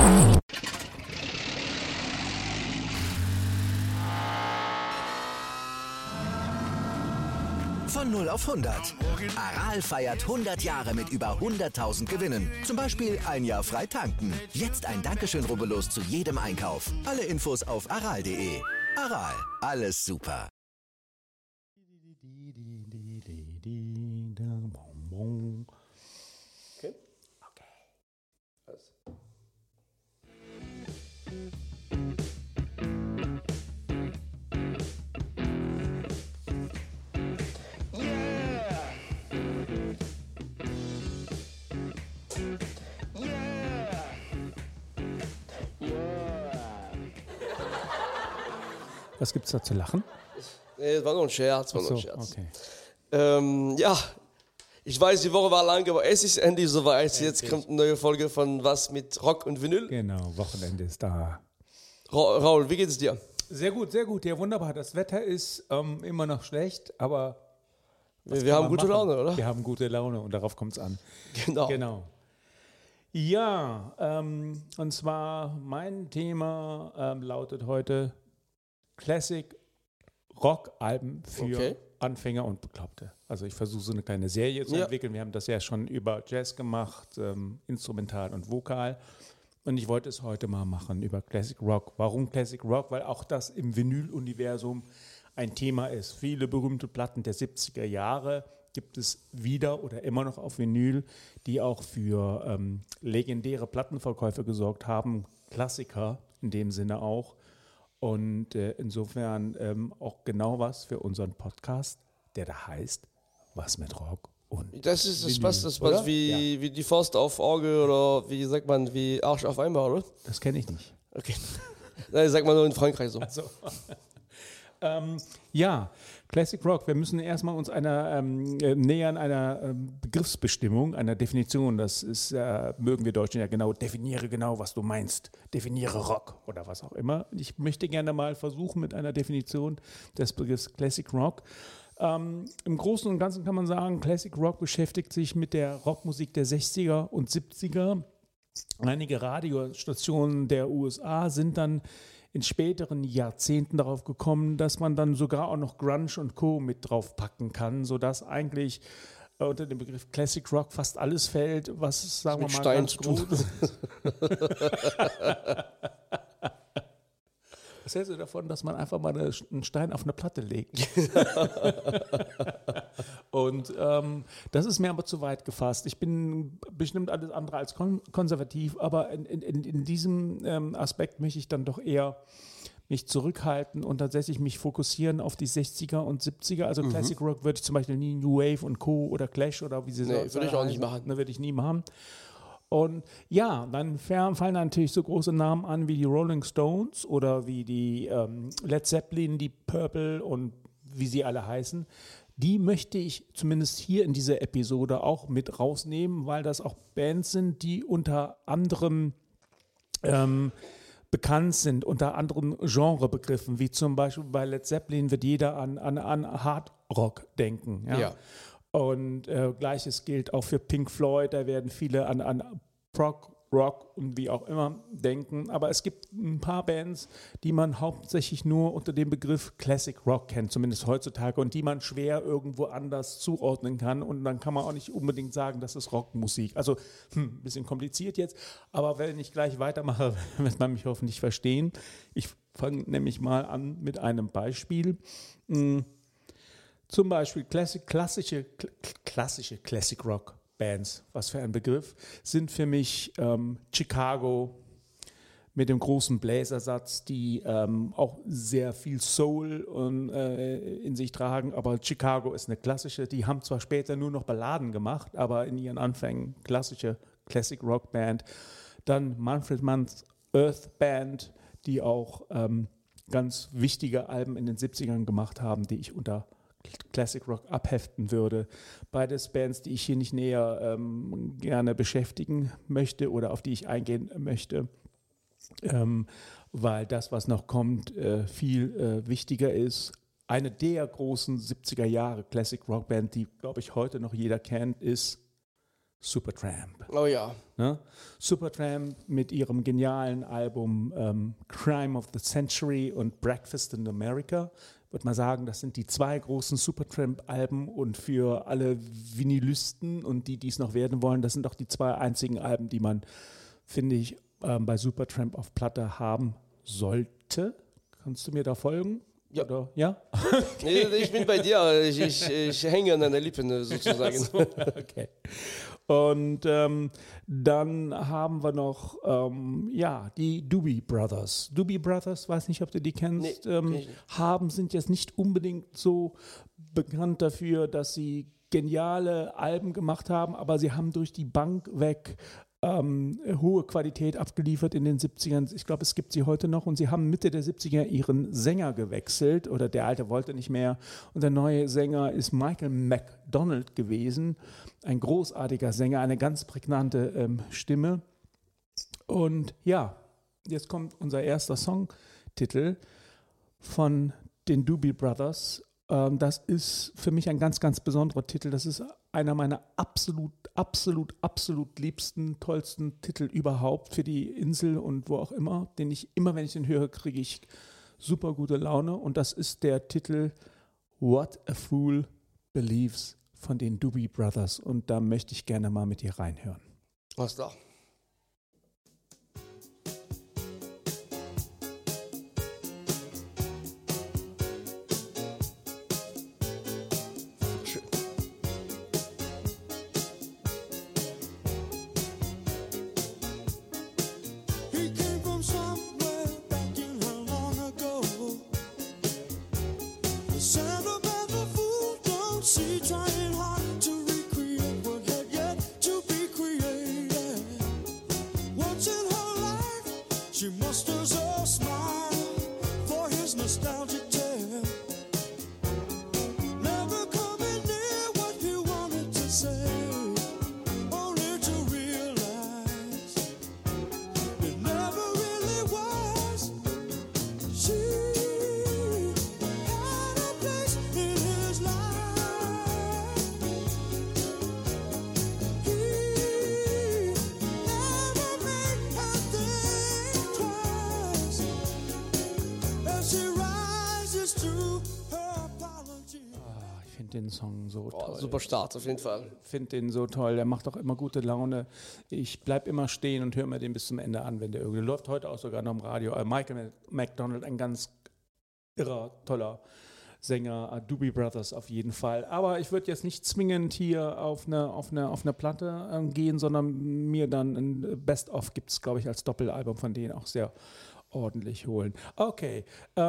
Von 0 auf 100. Aral feiert 100 Jahre mit über 100.000 Gewinnen. Zum Beispiel ein Jahr frei tanken. Jetzt ein Dankeschön, rubbellos zu jedem Einkauf. Alle Infos auf aral.de. Aral, alles super. Okay. Alles. Was gibt's da zu lachen? Nee, das war nur ein Scherz. Okay. Ja, ich weiß, die Woche war lang, aber es ist endlich soweit. Jetzt kommt eine neue Folge von Was mit Rock und Vinyl. Genau, Wochenende ist da. Raul, wie geht es dir? Sehr gut, ja wunderbar. Das Wetter ist immer noch schlecht, aber Wir haben gute Laune, oder? Wir haben gute Laune und darauf kommt es an. Genau. Ja, und zwar mein Thema lautet heute Classic Rock-Alben für Anfänger und Bekloppte. Also ich versuche so eine kleine Serie zu entwickeln. Wir haben das ja schon über Jazz gemacht, instrumental und vokal. Und ich wollte es heute mal machen über Classic Rock. Warum Classic Rock? Weil auch das im Vinyl-Universum ein Thema ist. Viele berühmte Platten der 70er Jahre gibt es wieder oder immer noch auf Vinyl, die auch für legendäre Plattenverkäufe gesorgt haben. Klassiker in dem Sinne auch. Und insofern auch genau was für unseren Podcast, der da heißt Was mit Rock und Das passt wie die Faust auf Auge oder wie sagt man, wie Arsch auf Eimer, oder? Das kenne ich nicht. Okay. Nein, sagt man nur in Frankreich so. Also, ja, Classic Rock. Wir müssen erstmal uns nähern einer Begriffsbestimmung, einer Definition. Das ist, mögen wir Deutschen ja genau, definiere genau, was du meinst. Definiere Rock oder was auch immer. Ich möchte gerne mal versuchen mit einer Definition des Begriffs Classic Rock. Im Großen und Ganzen kann man sagen, Classic Rock beschäftigt sich mit der Rockmusik der 60er und 70er. Einige Radiostationen der USA sind dann in späteren Jahrzehnten darauf gekommen, dass man dann sogar auch noch Grunge und Co. mit drauf packen kann, sodass eigentlich unter dem Begriff Classic Rock fast alles fällt, was, sagen wir mal, Stein ganz gut ist. Was hältst du davon, dass man einfach mal einen Stein auf eine Platte legt? Und das ist mir aber zu weit gefasst. Ich bin bestimmt alles andere als konservativ, aber in diesem Aspekt möchte ich dann doch eher mich zurückhalten und tatsächlich mich fokussieren auf die 60er und 70er. Also Classic Rock würde ich zum Beispiel nie New Wave und Co. oder Clash oder wie sie so würde ich auch nicht machen. Würde ich nie machen. Und ja, dann fallen natürlich so große Namen an wie die Rolling Stones oder wie die Led Zeppelin, die Purple und wie sie alle heißen. Die möchte ich zumindest hier in dieser Episode auch mit rausnehmen, weil das auch Bands sind, die unter anderem bekannt sind, unter anderen Genrebegriffen, wie zum Beispiel bei Led Zeppelin wird jeder an Hard Rock denken. Ja. Und Gleiches gilt auch für Pink Floyd, da werden viele an Prog, Rock und wie auch immer denken. Aber es gibt ein paar Bands, die man hauptsächlich nur unter dem Begriff Classic Rock kennt, zumindest heutzutage, und die man schwer irgendwo anders zuordnen kann. Und dann kann man auch nicht unbedingt sagen, das ist Rockmusik. Also ein bisschen kompliziert jetzt, aber wenn ich gleich weitermache, wird man mich hoffentlich verstehen. Ich fange nämlich mal an mit einem Beispiel. Zum Beispiel klassische Classic Rock Bands, was für ein Begriff, sind für mich Chicago mit dem großen Bläsersatz, die auch sehr viel Soul in sich tragen, aber Chicago ist eine klassische, die haben zwar später nur noch Balladen gemacht, aber in ihren Anfängen klassische Classic Rock Band. Dann Manfred Mann's Earth Band, die auch ganz wichtige Alben in den 70ern gemacht haben, die ich unter Classic Rock abheften würde. Beides Bands, die ich hier nicht näher gerne beschäftigen möchte oder auf die ich eingehen möchte, weil das, was noch kommt, viel wichtiger ist. Eine der großen 70er Jahre Classic Rock Band, die, glaube ich, heute noch jeder kennt, ist Supertramp. Oh ja. Ne? Supertramp mit ihrem genialen Album Crime of the Century und Breakfast in America. Ich würde mal sagen, das sind die 2 großen Supertramp-Alben und für alle Vinylisten und die es noch werden wollen, das sind auch die 2 einzigen Alben, die man, finde ich, bei Supertramp auf Platte haben sollte. Kannst du mir da folgen? Ja. Oder? Ja? Nee, ich bin bei dir, ich hänge an deiner Lippen sozusagen. So, okay. Und dann haben wir noch die Doobie Brothers. Doobie Brothers, weiß nicht, ob du die kennst, sind jetzt nicht unbedingt so bekannt dafür, dass sie geniale Alben gemacht haben, aber sie haben durch die Bank weg hohe Qualität abgeliefert in den 70ern. Ich glaube, es gibt sie heute noch und sie haben Mitte der 70er ihren Sänger gewechselt oder der alte wollte nicht mehr und der neue Sänger ist Michael McDonald gewesen, ein großartiger Sänger, eine ganz prägnante Stimme und ja, jetzt kommt unser erster Songtitel von den Doobie Brothers. Das ist für mich ein ganz, ganz besonderer Titel. Das ist einer meiner absolut liebsten, tollsten Titel überhaupt für die Insel und wo auch immer, den ich immer, wenn ich den höre, kriege ich super gute Laune. Und das ist der Titel What a Fool Believes von den Doobie Brothers. Und da möchte ich gerne mal mit dir reinhören. Was da? Den Song so toll. Super Start, auf jeden Fall. Ich finde den so toll. Der macht auch immer gute Laune. Ich bleibe immer stehen und höre mir den bis zum Ende an, wenn der irgendwie läuft. Heute auch sogar noch im Radio. Michael McDonald, ein ganz irrer, toller Sänger. Doobie Brothers auf jeden Fall. Aber ich würde jetzt nicht zwingend hier auf eine Platte gehen, sondern mir dann ein Best-of gibt es, glaube ich, als Doppelalbum von denen auch sehr ordentlich holen. Okay,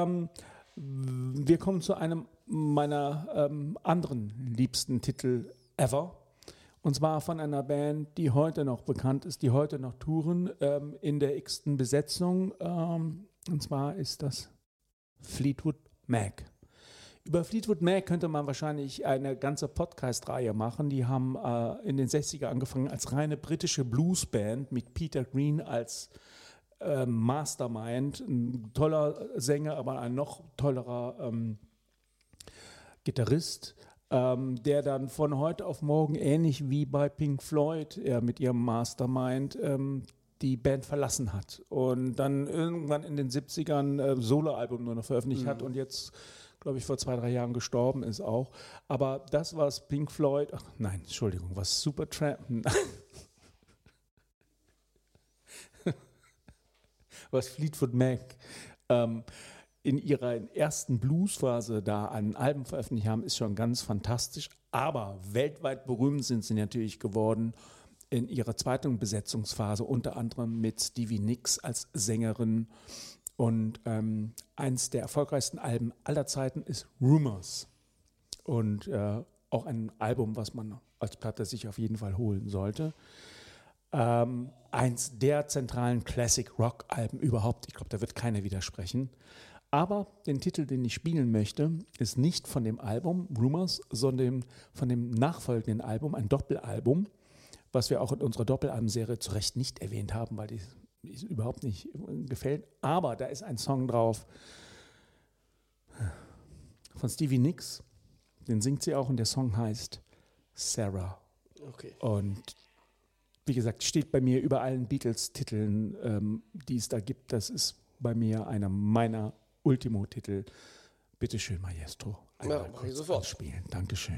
wir kommen zu einem meiner anderen liebsten Titel ever. Und zwar von einer Band, die heute noch bekannt ist, die heute noch touren, in der x-ten Besetzung. Und zwar ist das Fleetwood Mac. Über Fleetwood Mac könnte man wahrscheinlich eine ganze Podcast-Reihe machen. Die haben in den 60er angefangen als reine britische Bluesband mit Peter Green als Mastermind, ein toller Sänger, aber ein noch tollerer Gitarrist, der dann von heute auf morgen, ähnlich wie bei Pink Floyd mit ihrem Mastermind, die Band verlassen hat und dann irgendwann in den 70ern Soloalbum nur noch veröffentlicht hat und jetzt, glaube ich, vor 2-3 Jahren gestorben ist auch. Aber das, was Pink Floyd, was Supertramp, was Fleetwood Mac in ihrer ersten Bluesphase da an Alben veröffentlicht haben, ist schon ganz fantastisch. Aber weltweit berühmt sind sie natürlich geworden in ihrer zweiten Besetzungsphase, unter anderem mit Stevie Nicks als Sängerin. Und eins der erfolgreichsten Alben aller Zeiten ist Rumors. Und auch ein Album, was man als Platte sich auf jeden Fall holen sollte. Eins der zentralen Classic-Rock-Alben überhaupt. Ich glaube, da wird keiner widersprechen. Aber den Titel, den ich spielen möchte, ist nicht von dem Album Rumors, sondern von dem nachfolgenden Album, ein Doppelalbum, was wir auch in unserer Doppelalbumserie zu Recht nicht erwähnt haben, weil die überhaupt nicht gefällt. Aber da ist ein Song drauf von Stevie Nicks, den singt sie auch und der Song heißt Sarah. Okay. Und wie gesagt, steht bei mir über allen Beatles-Titeln, die es da gibt. Das ist bei mir einer meiner Ultimo-Titel. Bitte schön, Maestro. Ja, mach ich sofort. Spielen. Dankeschön.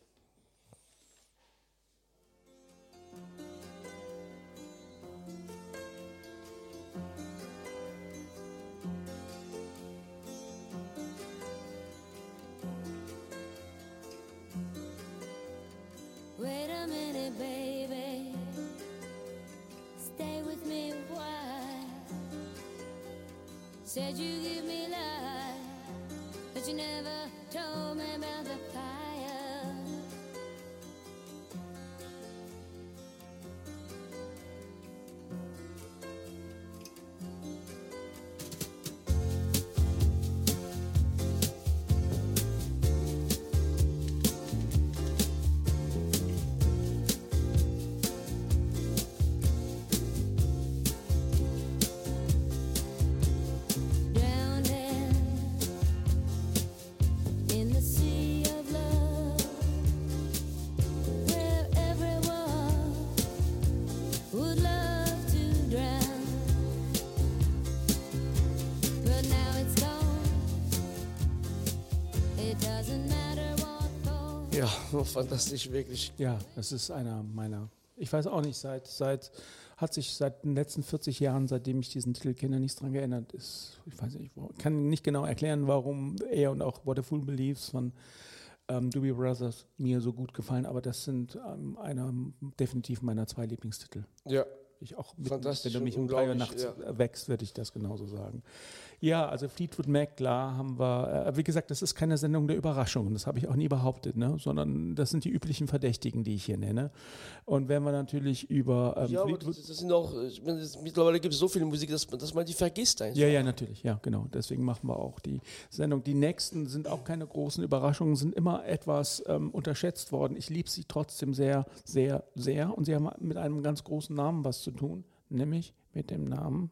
Wait a minute, baby. Stay with me a while. Said you give me life, but you never told me about the fire. Ja, fantastisch, wirklich. Ja, das ist einer meiner, ich weiß auch nicht, hat sich seit den letzten 40 Jahren, seitdem ich diesen Titel kenne, nichts dran geändert. Ich weiß nicht, kann nicht genau erklären, warum er und auch What a Fool Believes von Doobie Brothers mir so gut gefallen, aber das sind definitiv meiner 2 Lieblingstitel. Ja. Ich auch wenn du mich um 3 Uhr nachts wächst, würde ich das genauso sagen. Ja, also Fleetwood Mac, klar, haben wir, wie gesagt, das ist keine Sendung der Überraschungen, das habe ich auch nie behauptet, ne? Sondern das sind die üblichen Verdächtigen, die ich hier nenne. Und wenn wir natürlich über ja, aber das sind auch, ich meine, mittlerweile gibt es so viel Musik, dass man die vergisst eigentlich. Ja, natürlich, ja, genau. Deswegen machen wir auch die Sendung. Die nächsten sind auch keine großen Überraschungen, sind immer etwas unterschätzt worden. Ich liebe sie trotzdem sehr, sehr, sehr. Und sie haben mit einem ganz großen Namen was zu tun, nämlich mit dem Namen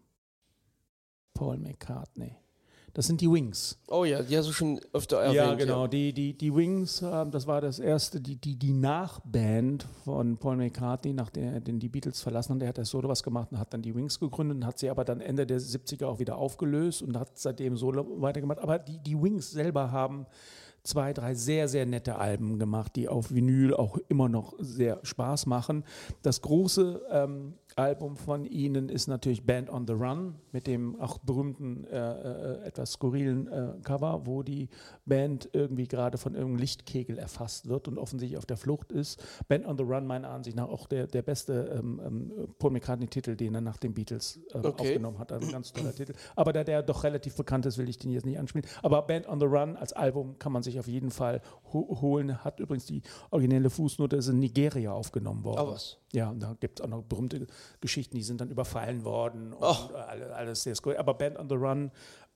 Paul McCartney. Das sind die Wings. Oh ja, die hast du schon öfter erwähnt. Ja, genau. Ja. Die Wings, das war das erste, die Nachband von Paul McCartney, nachdem die Beatles verlassen haben. Der hat das Solo was gemacht und hat dann die Wings gegründet und hat sie aber dann Ende der 70er auch wieder aufgelöst und hat seitdem Solo weitergemacht. Aber die Wings selber haben 2, 3 sehr, sehr nette Alben gemacht, die auf Vinyl auch immer noch sehr Spaß machen. Das große Album von ihnen ist natürlich Band on the Run mit dem auch berühmten, etwas skurrilen Cover, wo die Band irgendwie gerade von irgendeinem Lichtkegel erfasst wird und offensichtlich auf der Flucht ist. Band on the Run, meiner Ansicht nach, auch der beste Paul McCartney-Titel, den er nach den Beatles aufgenommen hat. Ein ganz toller Titel. Aber da der doch relativ bekannt ist, will ich den jetzt nicht anspielen. Aber Band on the Run als Album kann man sich auf jeden Fall holen. Hat übrigens die originelle Fußnote, ist in Nigeria aufgenommen worden. Oh, was? Ja, und da gibt es auch noch berühmte Geschichten, die sind dann überfallen worden und alles sehr skurril. Aber Band on the Run,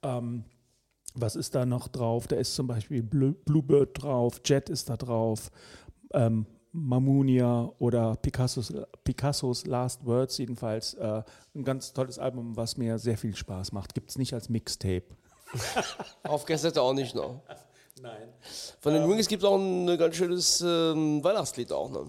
was ist da noch drauf? Da ist zum Beispiel Bluebird drauf, Jet ist da drauf, Mamunia oder Picassos Last Words, jedenfalls ein ganz tolles Album, was mir sehr viel Spaß macht. Gibt es nicht als Mixtape. Auf Kassette auch nicht noch. Nein. Von den Wings gibt es auch ein ganz schönes Weihnachtslied auch. Ne?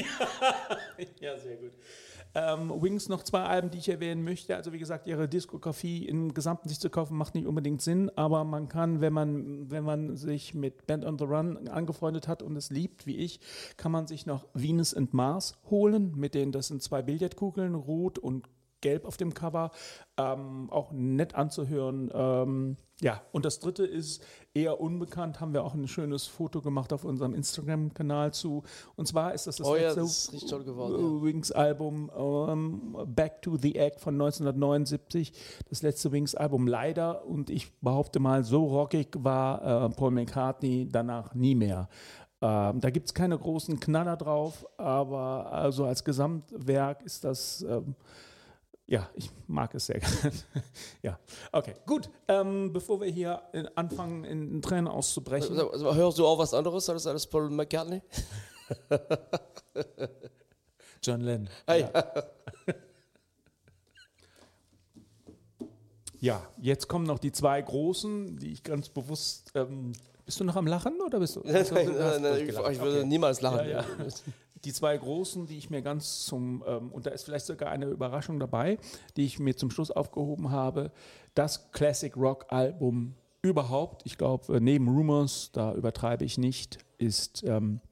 Ja, sehr gut. Wings noch 2 Alben, die ich erwähnen möchte. Also wie gesagt, ihre Diskografie im Gesamten sich zu kaufen, macht nicht unbedingt Sinn, aber man kann, wenn man sich mit Band on the Run angefreundet hat und es liebt, wie ich, kann man sich noch Venus and Mars holen, das sind 2 Billardkugeln, rot und gelb auf dem Cover, auch nett anzuhören. Ja, und das dritte ist eher unbekannt, haben wir auch ein schönes Foto gemacht auf unserem Instagram-Kanal zu. Und zwar ist das letzte Wings-Album Back to the Egg von 1979, das letzte Wings-Album leider. Und ich behaupte mal, so rockig war Paul McCartney danach nie mehr. Da gibt es keine großen Knaller drauf, aber also als Gesamtwerk ist das... ja, ich mag es sehr gerne. Ja, okay, gut. Bevor wir hier anfangen, in Tränen auszubrechen. Also, hörst du auch was anderes als alles Paul McCartney? John Lennon. Hey. Ja, jetzt kommen noch die 2 großen, die ich ganz bewusst... bist du noch am Lachen oder bist du? Nein, ich würde niemals lachen. Ja. Die zwei großen, die ich mir ganz und da ist vielleicht sogar eine Überraschung dabei, die ich mir zum Schluss aufgehoben habe, das Classic Rock Album überhaupt, ich glaube, neben Rumors, da übertreibe ich nicht, ist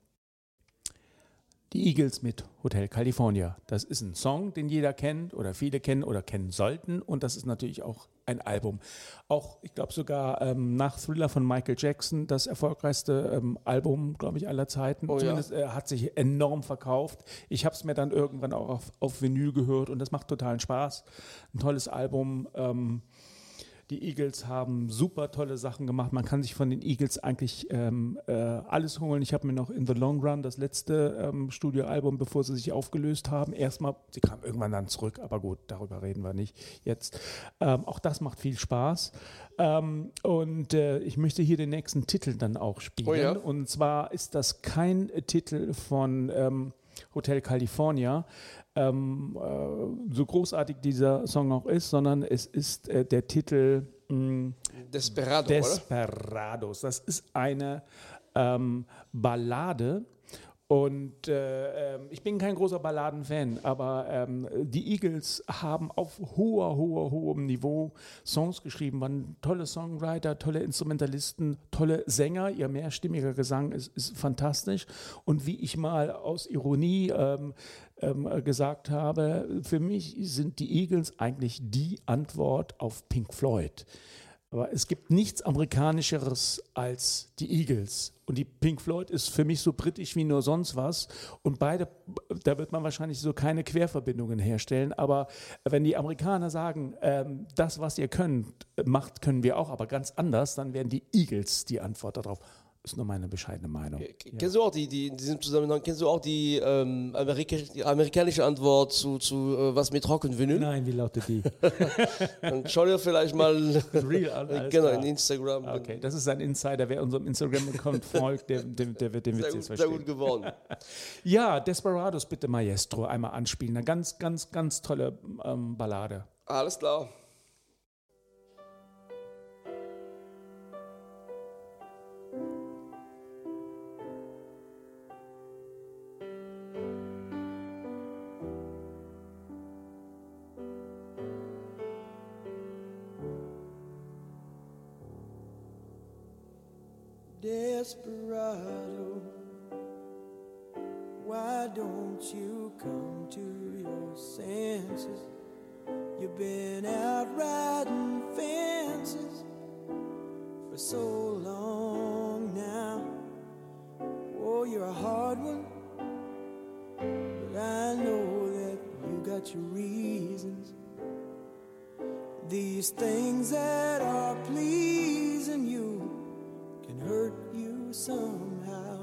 die Eagles mit Hotel California. Das ist ein Song, den jeder kennt oder viele kennen oder kennen sollten und das ist natürlich auch ein Album. Auch, ich glaube sogar nach Thriller von Michael Jackson, das erfolgreichste Album, glaube ich, aller Zeiten. Zumindest hat sich enorm verkauft. Ich habe es mir dann irgendwann auch auf Vinyl gehört und das macht totalen Spaß. Ein tolles Album. Die Eagles haben super tolle Sachen gemacht. Man kann sich von den Eagles eigentlich alles holen. Ich habe mir noch In the Long Run, das letzte Studioalbum, bevor sie sich aufgelöst haben. Sie kamen irgendwann dann zurück, aber gut, darüber reden wir nicht jetzt. Auch das macht viel Spaß. Und ich möchte hier den nächsten Titel dann auch spielen. Oh ja. Und zwar ist das kein Titel von Hotel California, so großartig dieser Song auch ist, sondern es ist der Titel Desperados. Das ist eine Ballade und ich bin kein großer Balladenfan, aber die Eagles haben auf hohem Niveau Songs geschrieben, waren tolle Songwriter, tolle Instrumentalisten, tolle Sänger, ihr mehrstimmiger Gesang ist fantastisch und wie ich mal aus Ironie gesagt habe, für mich sind die Eagles eigentlich die Antwort auf Pink Floyd. Aber es gibt nichts Amerikanischeres als die Eagles. Und die Pink Floyd ist für mich so britisch wie nur sonst was. Und beide, da wird man wahrscheinlich so keine Querverbindungen herstellen. Aber wenn die Amerikaner sagen, das, was ihr könnt, macht, können wir auch, aber ganz anders, dann wären die Eagles die Antwort darauf. Ist nur meine bescheidene Meinung. Kennst du auch in diesem Zusammenhang, die amerikanische Antwort zu was mit Rock und Vinyl? Nein, wie lautet die? Dann schau dir vielleicht mal Real an. Genau, in Instagram. Okay, das ist ein Insider. Wer unserem Instagram-Account folgt, der wird den Witz jetzt verstehen. Sehr gut geworden. Ja, Desperados bitte Maestro einmal anspielen. Eine ganz, ganz, ganz tolle Ballade. Alles klar. Desperado, why don't you come to your senses? You've been out riding fences for so long now. Oh, you're a hard one, but I know that you got your reasons. These things that are pleasing you can hurt you somehow.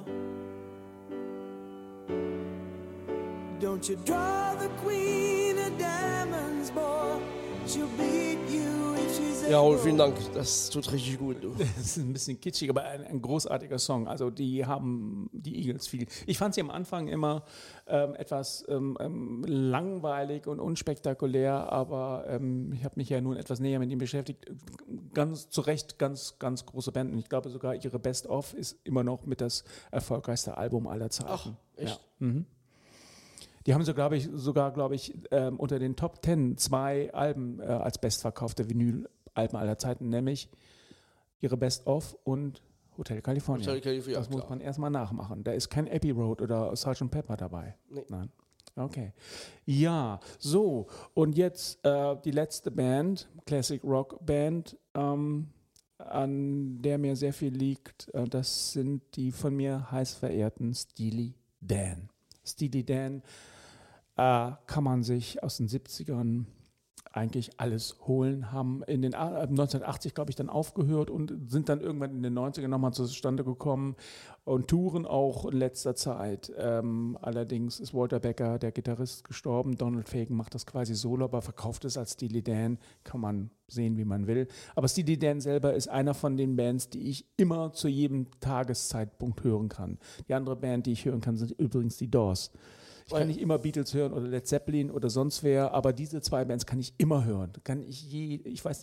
Don't you draw the queen of diamonds, boy. She'll beat you if she's Ja, vielen Dank. Das tut richtig gut. Du. Das ist ein bisschen kitschig, aber ein großartiger Song. Also die haben die Eagles viel. Ich fand sie am Anfang immer etwas langweilig und unspektakulär, aber ich habe mich ja nun etwas näher mit ihm beschäftigt. Ganz zu Recht, ganz, ganz große Band. Und ich glaube sogar ihre Best-of ist immer noch mit das erfolgreichste Album aller Zeiten. Ach, echt? Ja. Mhm. Die haben so, glaube ich, unter den Top 10 2 Alben als bestverkaufte Vinyl-Alben aller Zeiten, nämlich ihre Best-of und Hotel California. Hotel California, das muss klar. man erstmal nachmachen. Da ist kein Abbey Road oder Sgt. Pepper dabei. Nee. Nein. Okay. Ja, so. Und jetzt die letzte Band, Classic Rock Band, an der mir sehr viel liegt. Das sind die von mir heiß verehrten Steely Dan. Steely Dan kann man sich aus den 70ern eigentlich alles holen, haben in den 1980, glaube ich, dann aufgehört und sind dann irgendwann in den 90ern nochmal zustande gekommen und touren auch in letzter Zeit. Allerdings ist Walter Becker, der Gitarrist, gestorben. Donald Fagen macht das quasi solo, aber verkauft es als Steely Dan. Kann man sehen, wie man will. Aber Steely Dan selber ist einer von den Bands, die ich immer zu jedem Tageszeitpunkt hören kann. Die andere Band, die ich hören kann, sind übrigens die Doors. Ich kann nicht immer Beatles hören oder Led Zeppelin oder sonst wer, aber diese zwei Bands kann ich immer hören. Ich weiß nicht,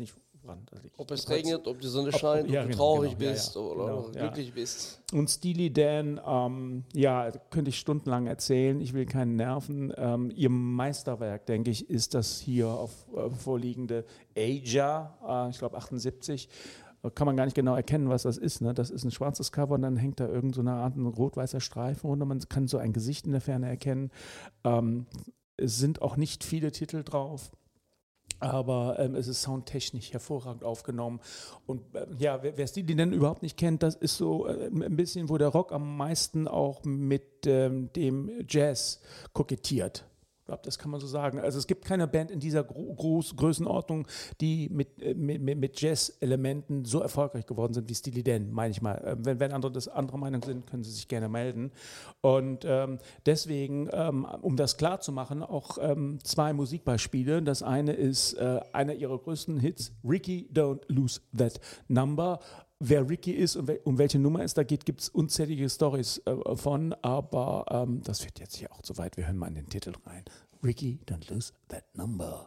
abgebrannt. Also ob es regnet, ob die Sonne scheint, ob du traurig bist oder glücklich bist. Und Steely Dan, könnte ich stundenlang erzählen. Ich will keinen nerven. Ihr Meisterwerk, denke ich, ist das hier auf vorliegende Aja, ich glaube 78. Kann man gar nicht genau erkennen, was das ist. Ne? Das ist ein schwarzes Cover und dann hängt da irgend so eine Art ein rot-weißer Streifen und man kann so ein Gesicht in der Ferne erkennen. Es sind auch nicht viele Titel drauf. Aber es ist soundtechnisch hervorragend aufgenommen. Und wer Steely denn überhaupt nicht kennt, das ist so ein bisschen, wo der Rock am meisten auch mit dem Jazz kokettiert. Ich glaube, das kann man so sagen. Also es gibt keine Band in dieser Größenordnung, die mit Jazz-Elementen so erfolgreich geworden sind wie Steely Dan, meine ich mal. Wenn andere das anderer Meinung sind, können sie sich gerne melden. Und deswegen, um das klar zu machen, auch 2 Musikbeispiele. Das eine ist einer ihrer größten Hits, Ricky, Don't Lose That Number. Wer Ricky ist und um welche Nummer es da geht, gibt es unzählige Storys von, aber das wird jetzt hier auch zu weit. Wir hören mal in den Titel rein. Ricky, don't lose that number.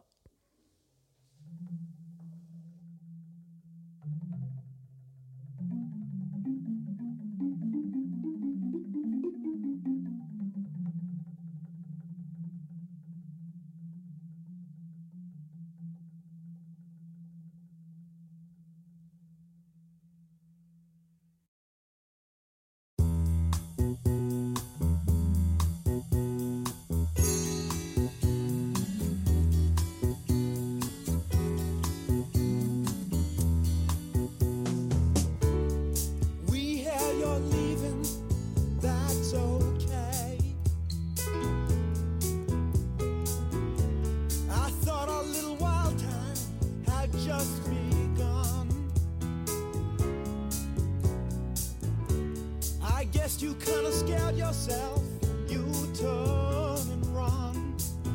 You kinda scared yourself, you turn and run.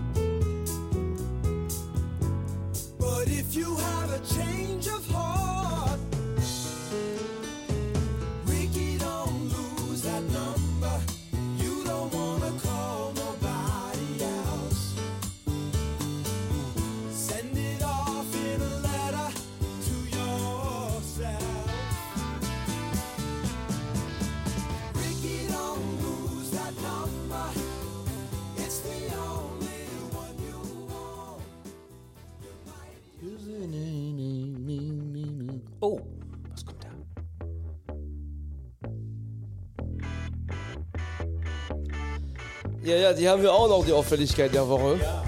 But if you have a change of heart, Ricky, don't lose that number. You don't wanna call nobody else. Send it off in a letter to yourself. Oh, was kommt da? Ja, die haben wir auch noch, die Auffälligkeit der Woche. Ja.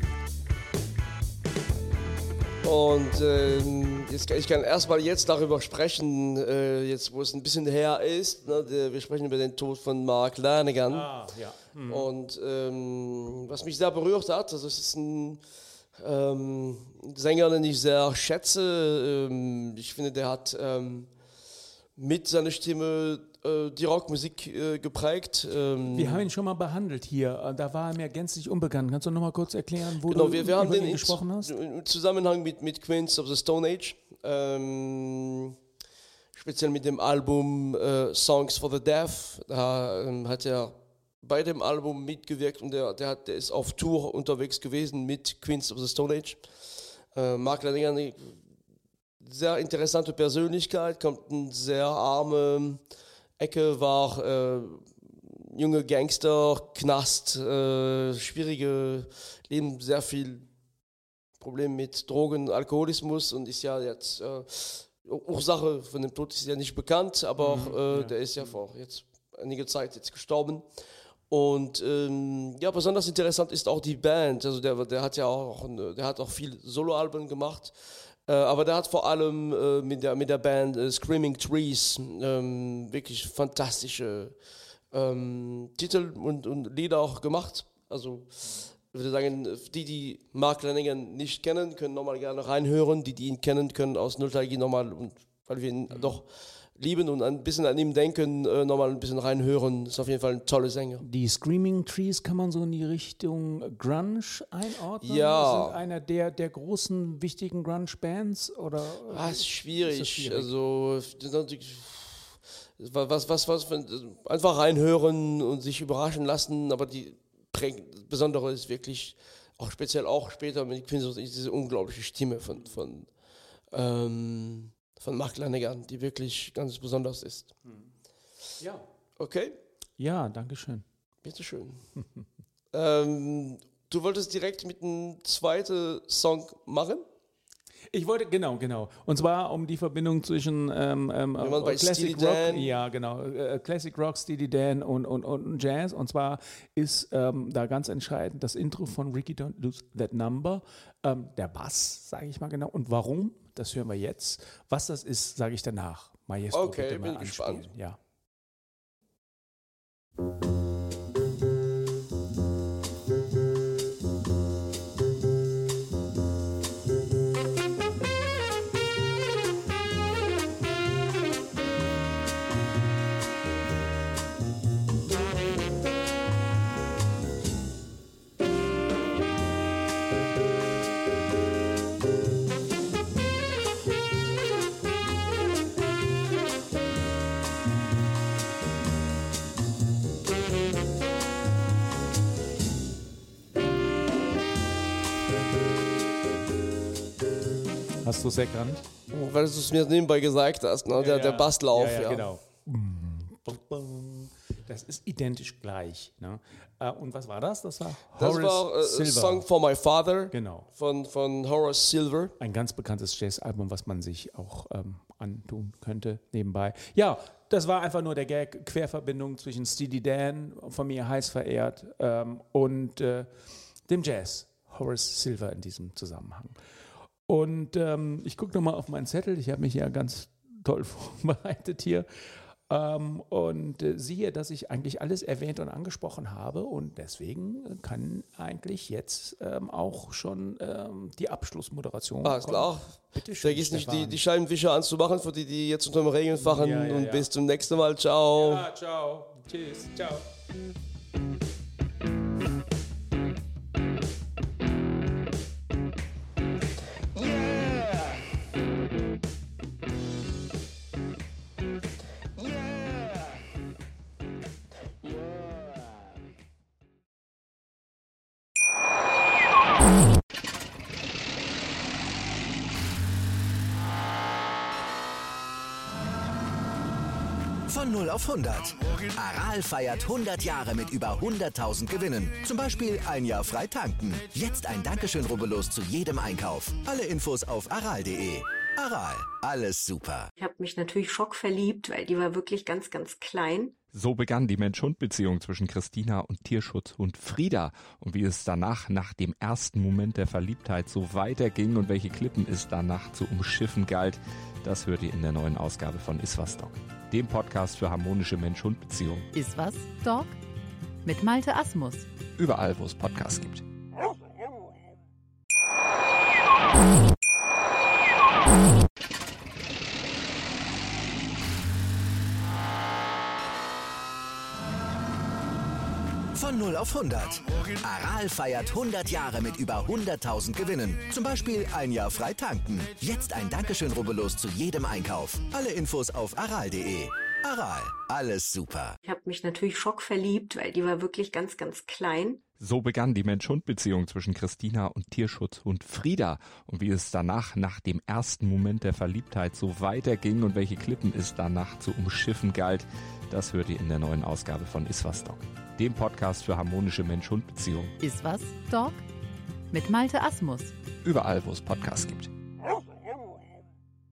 Und ich kann erstmal jetzt darüber sprechen, jetzt wo es ein bisschen her ist. Ne, wir sprechen über den Tod von Mark Lanegan. Ja. Mhm. Und was mich sehr berührt hat, also es ist ein Sänger, den ich sehr schätze. Ich finde, der hat mit seiner Stimme die Rockmusik geprägt. Wir haben ihn schon mal behandelt hier. Da war er mir gänzlich unbekannt. Kannst du noch mal kurz erklären, wo du wir haben über den ihn gesprochen hast? Im Zusammenhang mit Queens of the Stone Age. Speziell mit dem Album Songs for the Deaf. Da hat er bei dem Album mitgewirkt und der ist auf Tour unterwegs gewesen mit Queens of the Stone Age. Mark Lanegan, eine sehr interessante Persönlichkeit, kommt in sehr arme Ecke, war junge Gangster, Knast, schwierige Leben, sehr viel Probleme mit Drogen, Alkoholismus und ist ja jetzt Ursache von dem Tod ist ja nicht bekannt, aber auch, der ist ja vor jetzt einige Zeit jetzt gestorben. Und besonders interessant ist auch die Band. Also der hat ja auch viel Soloalben gemacht, aber der hat vor allem mit der Band Screaming Trees wirklich fantastische Titel und Lieder auch gemacht. Also ich würde sagen, die Mark Lanegan nicht kennen, können nochmal gerne reinhören. Die ihn kennen, können aus Nostalgie nochmal, weil wir ihn doch lieben und ein bisschen an ihm denken, nochmal ein bisschen reinhören. Ist auf jeden Fall ein toller Sänger. Die Screaming Trees kann man so in die Richtung Grunge einordnen? Ja. Das sind einer der großen, wichtigen Grunge-Bands? Ist schwierig. Also, einfach reinhören und sich überraschen lassen, aber die Besondere ist wirklich, auch speziell auch später mit Queens, diese unglaubliche Stimme von von Mark Lanegan, die wirklich ganz besonders ist. Ja. Okay? Ja, danke schön. Bitteschön. Du wolltest direkt mit einem zweiten Song machen? Ich wollte, genau. Und zwar um die Verbindung zwischen bei Classic Steely Rock, Dan. ja genau, Classic Rock, Steely Dan und Jazz. Und zwar ist da ganz entscheidend das Intro von Ricky Don't Lose That Number, der Bass, sage ich mal genau. Und warum, das hören wir jetzt. Was das ist, sage ich danach. Maestro, Okay, bitte mal bin gespannt. Ja. Hast du es erkannt? Weil du es mir nebenbei gesagt hast, ne? Der Basslauf. Ja, genau. Das ist identisch gleich. Ne? Und was war das? Das war Silver. Song for My Father Genau. von Horace Silver. Ein ganz bekanntes Jazzalbum, was man sich auch antun könnte nebenbei. Ja, das war einfach nur der Gag, Querverbindung zwischen Steely Dan, von mir heiß verehrt, und dem Jazz, Horace Silver in diesem Zusammenhang. Und ich gucke nochmal auf meinen Zettel, ich habe mich ja ganz toll vorbereitet hier. Und siehe, dass ich eigentlich alles erwähnt und angesprochen habe und deswegen kann eigentlich jetzt auch schon die Abschlussmoderation Alles klar. Bitte schön, Vergiss nicht, Stefan. die Scheibenwischer anzumachen, für die jetzt unter dem Regen fahren. Ja, und ja. bis zum nächsten Mal. Ciao. Ja, ciao. Tschüss. Ciao. Von 0 auf 100. Aral feiert 100 Jahre mit über 100.000 Gewinnen. Zum Beispiel ein Jahr frei tanken. Jetzt ein Dankeschön, rubbellos zu jedem Einkauf. Alle Infos auf aral.de. Aral, alles super. Ich habe mich natürlich schockverliebt, weil die war wirklich ganz, ganz klein. So begann die Mensch-Hund-Beziehung zwischen Christina und Tierschutzhund Frieda. Und wie es danach, nach dem ersten Moment der Verliebtheit, so weiterging und welche Klippen es danach zu umschiffen galt, das hört ihr in der neuen Ausgabe von Iswas Dog, dem Podcast für harmonische Mensch-Hund-Beziehungen. Iswas Dog mit Malte Asmus. Überall, wo es Podcasts gibt. Von 0 auf 100. Aral feiert 100 Jahre mit über 100.000 Gewinnen. Zum Beispiel ein Jahr frei tanken. Jetzt ein Dankeschön, rubbellos zu jedem Einkauf. Alle Infos auf aral.de. Aral, alles super. Ich habe mich natürlich schockverliebt, weil die war wirklich ganz, ganz klein. So begann die Mensch-Hund-Beziehung zwischen Christina und Tierschutzhund Frieda. Und wie es danach, nach dem ersten Moment der Verliebtheit, so weiterging und welche Klippen es danach zu umschiffen galt, das hört ihr in der neuen Ausgabe von Iswas Dog, dem Podcast für harmonische Mensch-Hund-Beziehungen. Iswas Dog mit Malte Asmus. Überall, wo es Podcasts gibt.